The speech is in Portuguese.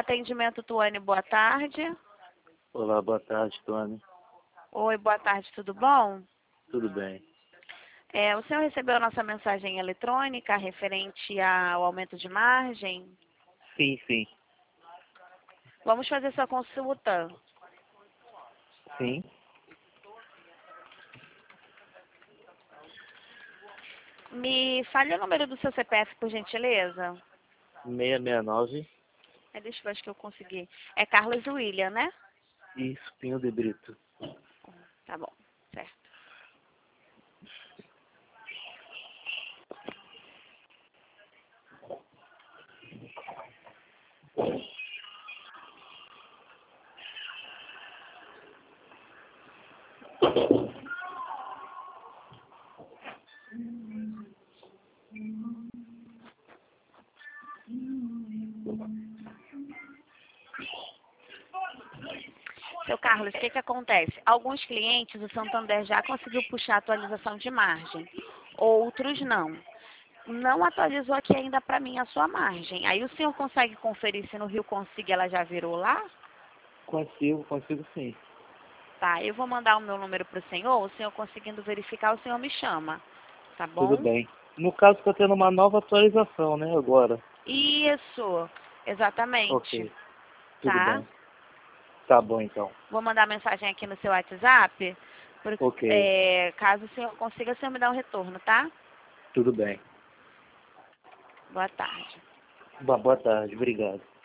atendimento, Tuane, boa tarde. Olá, boa tarde, Tony. Oi, boa tarde, tudo bom? Tudo bem? O senhor recebeu a nossa mensagem eletrônica referente ao aumento de margem? Sim, sim. Vamos fazer sua consulta. Sim. Me fale o número do seu CPF, por gentileza. 669. Deixa eu ver, acho que eu consegui. É Carlos William, né? Isso, Pinho de Brito. Tá bom, certo. Seu Carlos, o que que acontece? Alguns clientes, o Santander já conseguiu puxar a atualização de margem, outros não. Não atualizou aqui ainda para mim a sua margem. Aí o senhor consegue conferir se no Rio Consigo ela já virou lá? Consigo sim. Tá, eu vou mandar o meu número para o senhor conseguindo verificar, o senhor me chama, tá Tudo bom? bem. No caso, está tendo uma nova atualização, né, agora? Isso, exatamente, Ok, tudo tá? bem. Tá bom, então. Vou mandar mensagem aqui no seu WhatsApp, Ok, caso o senhor consiga, o senhor me dá um retorno, tá? tudo bem. Boa tarde. Boa tarde, obrigado.